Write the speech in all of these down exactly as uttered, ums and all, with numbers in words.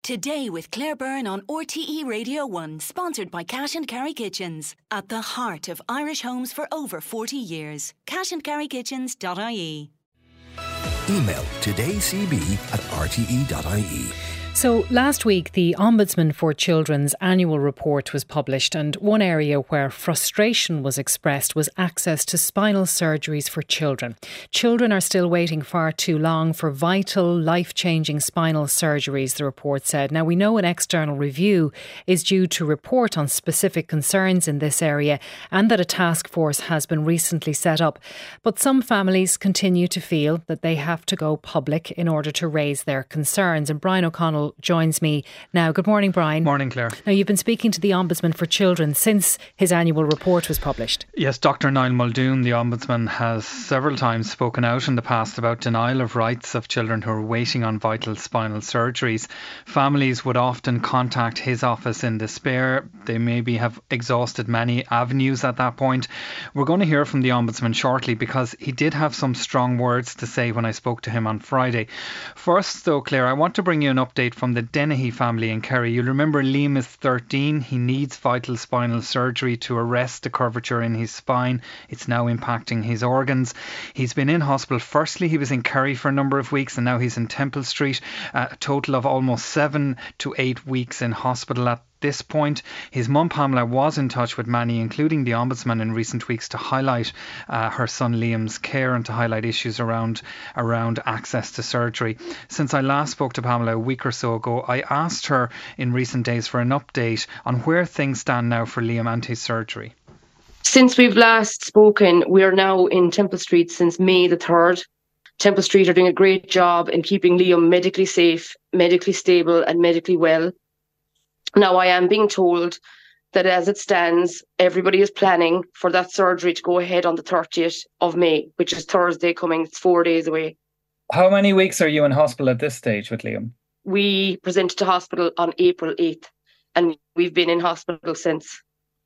Today with Claire Byrne on R T E Radio one, sponsored by Cash and Carry Kitchens. At the heart of Irish homes for over forty years. cash and carry kitchens dot I E. Email todaycb at r t e dot i e. So last week, the Ombudsman for Children's annual report was published, and one area where frustration was expressed was access to spinal surgeries for children. Children are still waiting far too long for vital, life-changing spinal surgeries, the report said. Now, we know an external review is due to report on specific concerns in this area and that a task force has been recently set up. But some families continue to feel that they have to go public in order to raise their concerns. And Brian O'Connell joins me now. Good morning, Brian. Morning, Claire. Now, you've been speaking to the Ombudsman for Children since his annual report was published. Yes, Doctor Niall Muldoon, the Ombudsman, has several times spoken out in the past about denial of rights of children who are waiting on vital spinal surgeries. Families would often contact his office in despair. They maybe have exhausted many avenues at that point. We're going to hear from the Ombudsman shortly because he did have some strong words to say when I spoke to him on Friday. First, though, Claire, I want to bring you an update from the Dennehy family in Kerry. You'll remember Liam is thirteen. He needs vital spinal surgery to arrest the curvature in his spine. It's now impacting his organs. He's been in hospital. Firstly, he was in Kerry for a number of weeks and now he's in Temple Street. Uh, a total of almost seven to eight weeks in hospital at this point. His mum Pamela was in touch with many, including the Ombudsman, in recent weeks to highlight uh, her son Liam's care and to highlight issues around around access to surgery. Since I last spoke to Pamela a week or so ago, I asked her in recent days for an update on where things stand now for Liam and his surgery. Since we've last spoken, we are now in Temple Street since May the third. Temple Street are doing a great job in keeping Liam medically safe, medically stable and medically well. Now, I am being told that as it stands, everybody is planning for that surgery to go ahead on the thirtieth of May, which is Thursday coming. It's four days away. How many weeks are you in hospital at this stage with Liam? We presented to hospital on April eighth, and we've been in hospital since.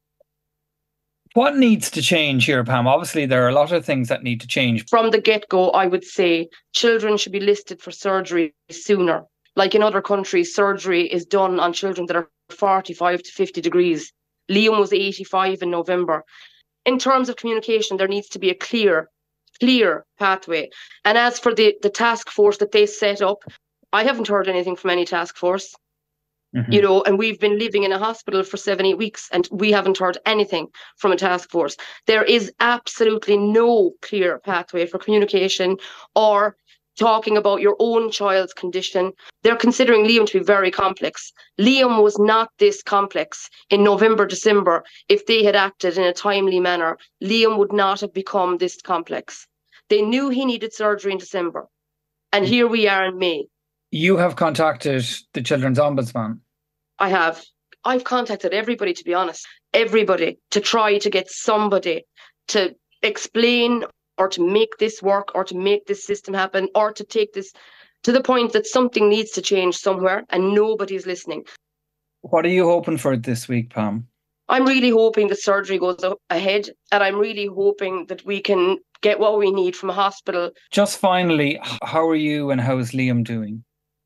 What needs to change here, Pam? Obviously, there are a lot of things that need to change. From the get-go, I would say children should be listed for surgery sooner. Like in other countries, surgery is done on children that are forty-five to fifty degrees. Liam was eighty-five in November. In terms of communication, there needs to be a clear, clear pathway. And as for the, the task force that they set up, I haven't heard anything from any task force. Mm-hmm. You know, and we've been living in a hospital for seven, eight weeks and we haven't heard anything from a task force. There is absolutely no clear pathway for communication or talking about your own child's condition. They're considering Liam to be very complex. Liam was not this complex in November, December. If they had acted in a timely manner, Liam would not have become this complex. They knew he needed surgery in December. And here we are in May. You have contacted the Children's Ombudsman. I have. I've contacted everybody, to be honest. Everybody to try to get somebody to explain or to make this work, or to make this system happen, or to take this to the point that something needs to change somewhere and nobody's listening. What are you hoping for this week, Pam? I'm really hoping the surgery goes ahead, and I'm really hoping that we can get what we need from a hospital. Just finally, how are you and how is Liam doing?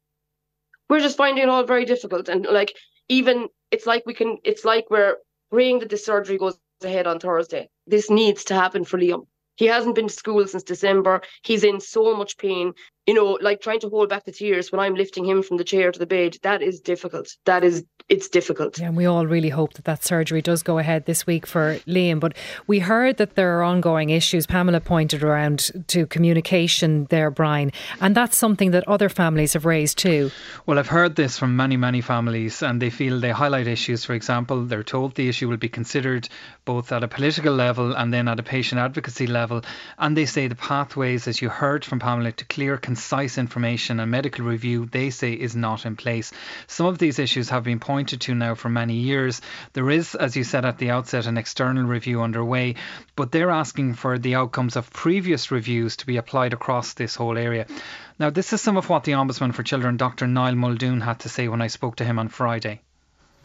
We're just finding it all very difficult. And like, even it's like we can, it's like we're praying that the surgery goes ahead on Thursday. This needs to happen for Liam. He hasn't been to school since December. He's in so much pain. You know, like trying to hold back the tears when I'm lifting him from the chair to the bed. That is difficult. That is, it's difficult. Yeah, and we all really hope that that surgery does go ahead this week for Liam. But we heard that there are ongoing issues. Pamela pointed around to communication there, Brian. And that's something that other families have raised too. Well, I've heard this from many, many families, and they feel they highlight issues. For example, they're told the issue will be considered both at a political level and then at a patient advocacy level. And they say the pathways, as you heard from Pamela, to clear concise information and medical review, they say, is not in place. Some of these issues have been pointed to now for many years. There is, as you said at the outset, an external review underway, but they're asking for the outcomes of previous reviews to be applied across this whole area. Now, this is some of what the Ombudsman for Children, Doctor Niall Muldoon, had to say when I spoke to him on Friday.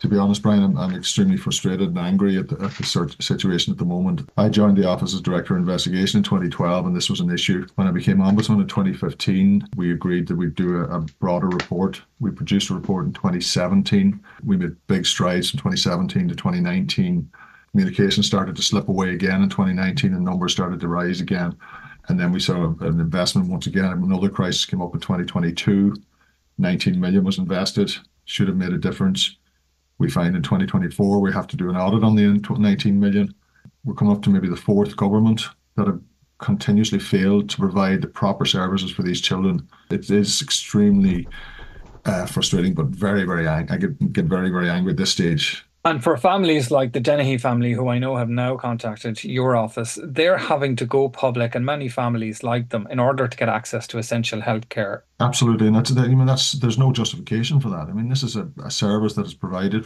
To be honest, Brian, I'm, I'm extremely frustrated and angry at the, at the situation at the moment. I joined the Office as Director of Investigation in twenty twelve, and this was an issue. When I became Ombudsman in twenty fifteen, we agreed that we'd do a, a broader report. We produced a report in twenty seventeen. We made big strides from twenty seventeen to twenty nineteen. Communication started to slip away again in twenty nineteen, and numbers started to rise again. And then we saw an investment once again. Another crisis came up in twenty twenty-two. nineteen million was invested, should have made a difference. We find in twenty twenty-four we have to do an audit on the nineteen million. We're coming up to maybe the fourth government that have continuously failed to provide the proper services for these children. It is extremely uh, frustrating, but very, very angry. I get, get very, very angry at this stage. And for families like the Dennehy family, who I know have now contacted your office, they're having to go public, and many families like them, in order to get access to essential health care. Absolutely, and that's I mean that's there's no justification for that. I mean, this is a, a service that is provided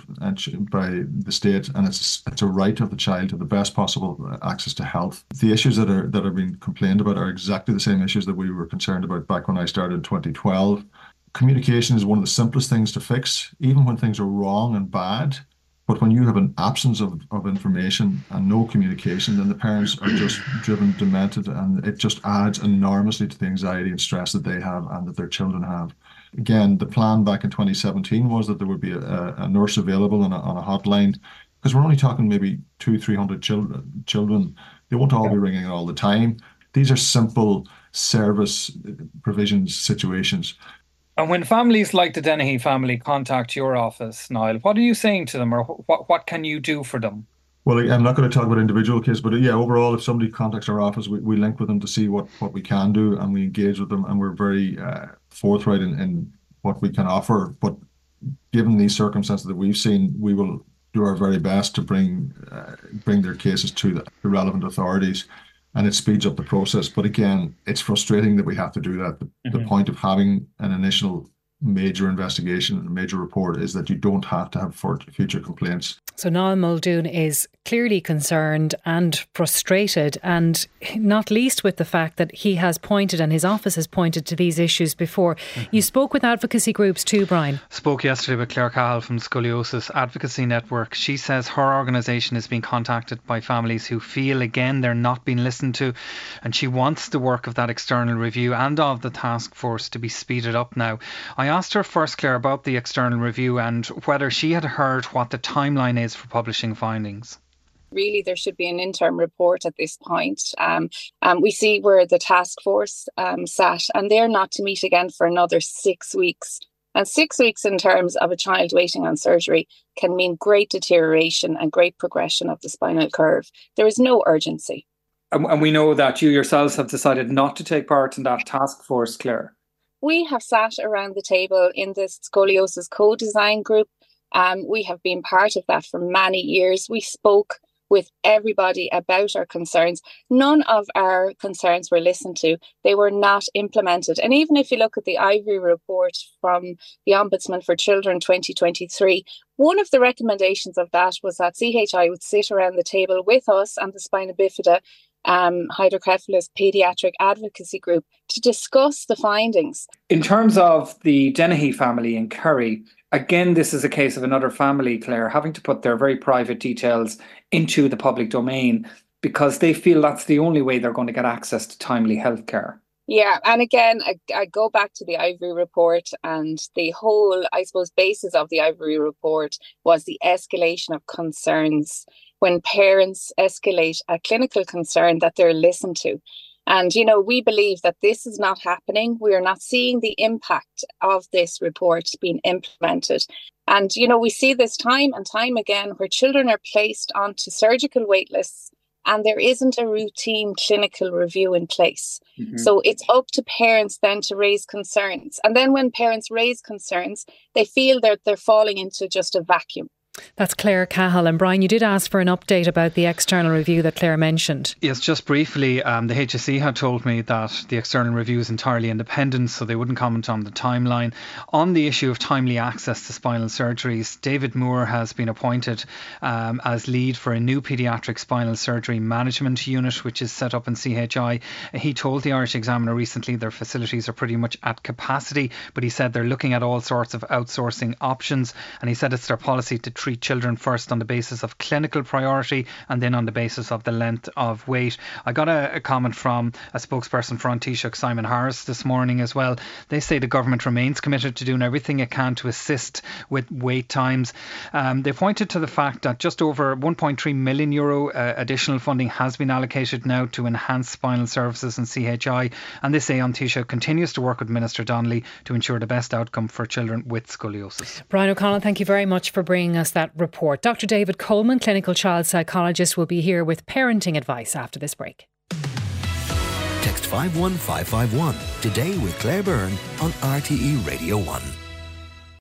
by the state, and it's it's a right of the child to the best possible access to health. The issues that are that are being complained about are exactly the same issues that we were concerned about back when I started in twenty twelve. Communication is one of the simplest things to fix, even when things are wrong and bad. But when you have an absence of, of information and no communication, then the parents are just driven demented, and it just adds enormously to the anxiety and stress that they have and that their children have. Again, the plan back in twenty seventeen was that there would be a, a nurse available on a, on a hotline, because we're only talking maybe two, three hundred children. Children, they won't all be ringing all the time. These are simple service provisions situations. And when families like the Dennehy family contact your office, Niall, what are you saying to them, or what, what can you do for them? Well, I'm not going to talk about individual cases, but yeah, overall, if somebody contacts our office, we, we link with them to see what, what we can do, and we engage with them, and we're very uh, forthright in, in what we can offer. But given these circumstances that we've seen, we will do our very best to bring uh, bring their cases to the relevant authorities, and it speeds up the process. But again, it's frustrating that we have to do that. The, mm-hmm. the point of having an initial major investigation, a major report, is that you don't have to have future complaints. So Niall Muldoon is clearly concerned and frustrated, and not least with the fact that he has pointed, and his office has pointed to these issues before. Mm-hmm. You spoke with advocacy groups too, Brian. Spoke yesterday with Claire Cahill from Scoliosis Advocacy Network. She says her organisation is being contacted by families who feel, again, they're not being listened to, and she wants the work of that external review and of the task force to be speeded up now. I asked her first, Claire, about the external review and whether she had heard what the timeline is for publishing findings. Really, there should be an interim report at this point. Um, um, we see where the task force um, sat, and they're not to meet again for another six weeks. And six weeks in terms of a child waiting on surgery can mean great deterioration and great progression of the spinal curve. There is no urgency. And, and we know that you yourselves have decided not to take part in that task force, Claire. We have sat around the table in the Scoliosis Co-Design Group. Um, we have been part of that for many years. We spoke with everybody about our concerns. None of our concerns were listened to. They were not implemented. And even if you look at the Ivory report from the Ombudsman for Children twenty twenty-three, one of the recommendations of that was that C H I would sit around the table with us and the Spina Bifida Um, hydrocephalus paediatric advocacy group to discuss the findings. In terms of the Dennehy family in Kerry, again, this is a case of another family, Claire, having to put their very private details into the public domain because they feel that's the only way they're going to get access to timely health care. Yeah, and again, I, I go back to the Ivory report, and the whole, I suppose, basis of the Ivory report was the escalation of concerns. When parents escalate a clinical concern, that they're listened to. And, you know, we believe that this is not happening. We are not seeing the impact of this report being implemented. And, you know, we see this time and time again where children are placed onto surgical wait lists and there isn't a routine clinical review in place. Mm-hmm. So it's up to parents then to raise concerns. And then when parents raise concerns, they feel that they're falling into just a vacuum. That's Claire Cahill. And Brian, you did ask for an update about the external review that Claire mentioned. Yes, just briefly, um, the H S E had told me that the external review is entirely independent, so they wouldn't comment on the timeline. On the issue of timely access to spinal surgeries, David Moore has been appointed um, as lead for a new paediatric spinal surgery management unit, which is set up in C H I. He told the Irish Examiner recently their facilities are pretty much at capacity, but he said they're looking at all sorts of outsourcing options, and he said it's their policy to treat children first on the basis of clinical priority and then on the basis of the length of wait. I got a, a comment from a spokesperson for An Taoiseach, Simon Harris, this morning as well. They say the government remains committed to doing everything it can to assist with wait times. Um, they pointed to the fact that just over one point three million euro uh, additional funding has been allocated now to enhance spinal services and C H I, and they say An Taoiseach continues to work with Minister Donnelly to ensure the best outcome for children with scoliosis. Brian O'Connell, thank you very much for bringing us that report. Doctor David Coleman, clinical child psychologist, will be here with parenting advice after this break. Text five one five five one today with Claire Byrne on R T E Radio one.